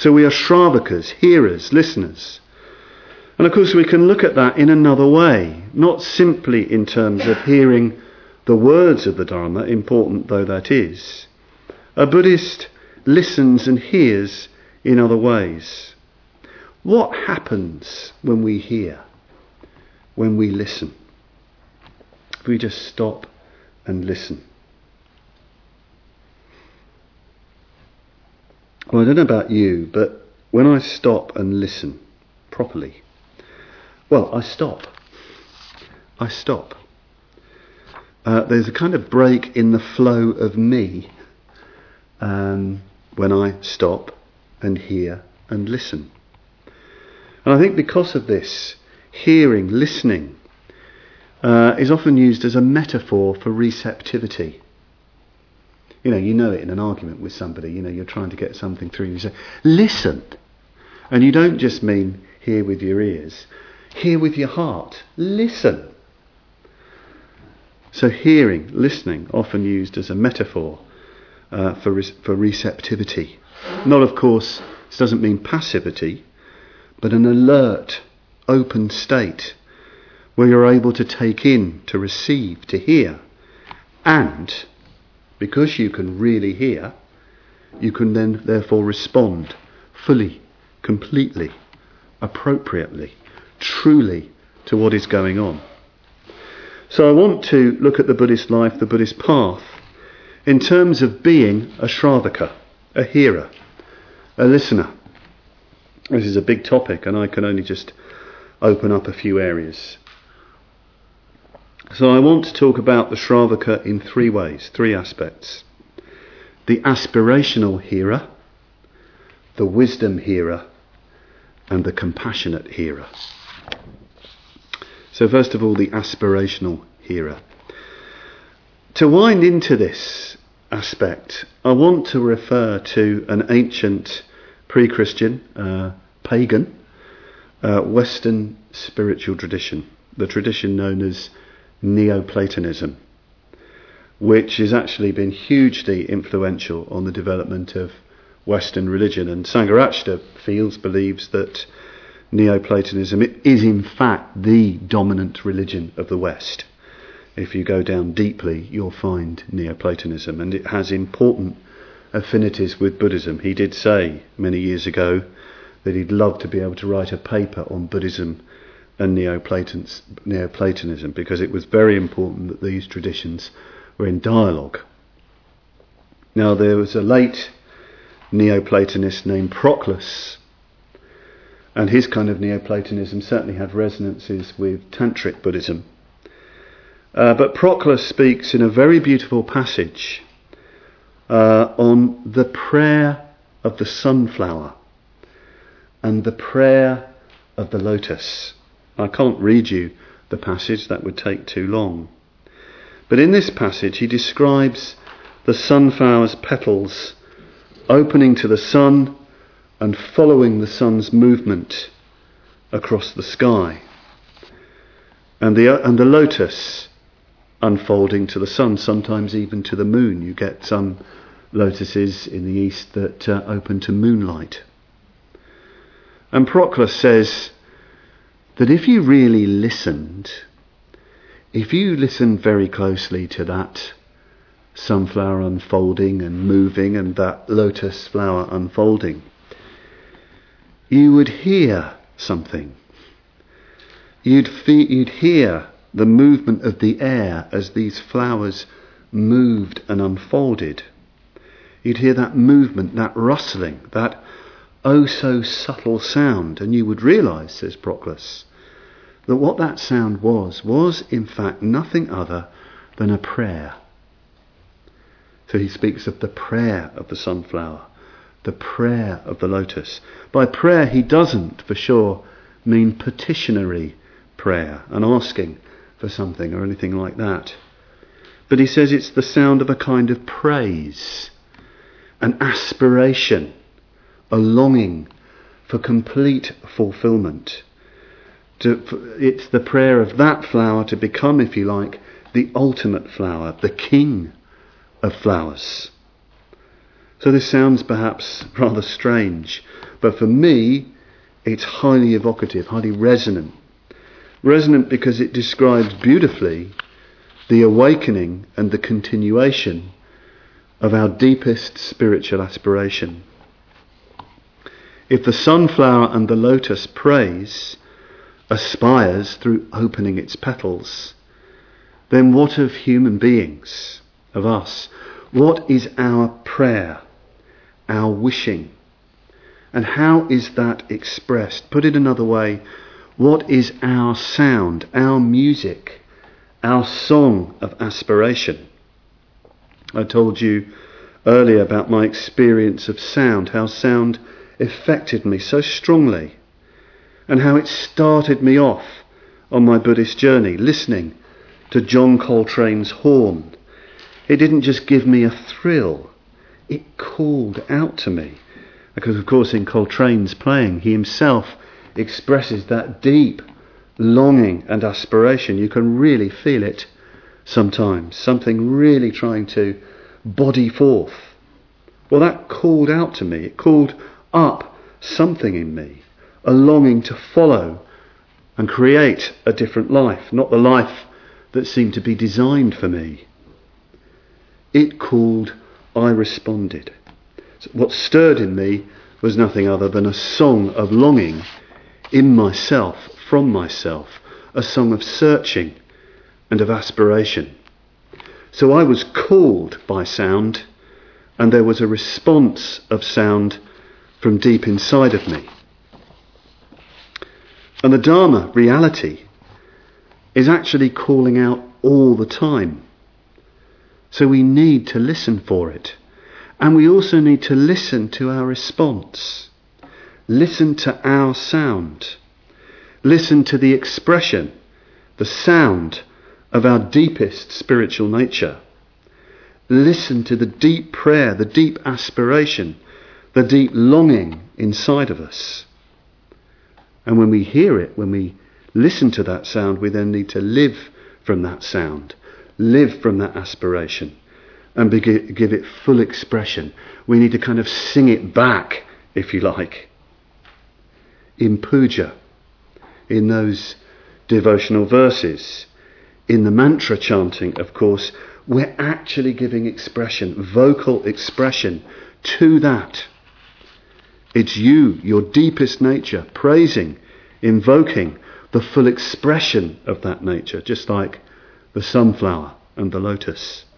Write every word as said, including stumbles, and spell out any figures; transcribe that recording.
So we are Shravakas, hearers, listeners. And of course we can look at that in another way, not simply in terms of hearing the words of the Dharma, important though that is. A Buddhist listens and hears in other ways. What happens when we hear, when we listen? If we just stop and listen. Well, I don't know about you, but when I stop and listen properly, well, I stop. I stop. Uh, there's a kind of break in the flow of me um, when I stop and hear and listen. And I think because of this, hearing, listening, uh, is often used as a metaphor for receptivity. You know, you know it in an argument with somebody, you know, you're trying to get something through, you say, listen. And you don't just mean hear with your ears, hear with your heart, listen. So hearing, listening, often used as a metaphor uh, for re- for receptivity. Not, of course, this doesn't mean passivity, but an alert, open state where you're able to take in, to receive, to hear. And because you can really hear, you can then therefore respond fully, completely, appropriately, truly to what is going on. So I want to look at the Buddhist life, the Buddhist path, in terms of being a Shravaka, a hearer, a listener. This is a big topic and I can only just open up a few areas. So I want to talk about the Shravaka in three ways, three aspects. The aspirational hearer, the wisdom hearer, and the compassionate hearer. So first of all, the aspirational hearer. To wind into this aspect, I want to refer to an ancient pre-Christian, uh, pagan, uh, Western spiritual tradition, the tradition known as Neoplatonism, which has actually been hugely influential on the development of Western religion. And Sangharakshita feels, believes that Neoplatonism is in fact the dominant religion of the West. If you go down deeply, you'll find Neoplatonism, and it has important affinities with Buddhism. He did say many years ago that he'd love to be able to write a paper on Buddhism and Neoplatonism, because it was very important that these traditions were in dialogue. Now, there was a late Neoplatonist named Proclus, and his kind of Neoplatonism certainly had resonances with Tantric Buddhism. Uh, but Proclus speaks in a very beautiful passage uh, on the prayer of the sunflower and the prayer of the lotus. I can't read you the passage, that would take too long. But in this passage he describes the sunflower's petals opening to the sun and following the sun's movement across the sky. And the, and the lotus unfolding to the sun, sometimes even to the moon. You get some lotuses in the east that uh, open to moonlight. And Proclus says that if you really listened, if you listened very closely to that sunflower unfolding and moving and that lotus flower unfolding, you would hear something. You'd, fe- you'd hear the movement of the air as these flowers moved and unfolded. You'd hear that movement, that rustling, that oh so subtle sound, and you would realise, says Proclus, that what that sound was, was in fact nothing other than a prayer. So he speaks of the prayer of the sunflower, the prayer of the lotus. By prayer he doesn't, for sure, mean petitionary prayer and asking for something or anything like that. But he says it's the sound of a kind of praise, an aspiration, a longing for complete fulfillment. To, it's the prayer of that flower to become, if you like, the ultimate flower, the king of flowers. So this sounds perhaps rather strange, But for me, it's highly evocative, highly resonant. Resonant because it describes beautifully the awakening and the continuation of our deepest spiritual aspiration. If the sunflower and the lotus praise aspires through opening its petals, then what of human beings, of us? What is our prayer, our wishing? And how is that expressed? Put it another way, what is our sound, our music, our song of aspiration? I told you earlier about my experience of sound, how sound affected me so strongly, and how it started me off on my Buddhist journey, listening to John Coltrane's horn. It didn't just give me a thrill, it called out to me. Because of course in Coltrane's playing, he himself expresses that deep longing and aspiration. You can really feel it sometimes, something really trying to body forth. Well, that called out to me. It called up something in me, a longing to follow and create a different life, not the life that seemed to be designed for me. It called, I responded. So what stirred in me was nothing other than a song of longing in myself, from myself, a song of searching and of aspiration. So I was called by sound, and there was a response of sound from deep inside of me. And the Dharma, reality, is actually calling out all the time. So we need to listen for it. And we also need to listen to our response. Listen to our sound. Listen to the expression, the sound of our deepest spiritual nature. Listen to the deep prayer, the deep aspiration, the deep longing inside of us. And when we hear it, when we listen to that sound, we then need to live from that sound, live from that aspiration, and begin, give it full expression. We need to kind of sing it back, if you like. In puja, in those devotional verses, in the mantra chanting, of course, we're actually giving expression, vocal expression to that. It's you, your deepest nature, praising, invoking the full expression of that nature, just like the sunflower and the lotus.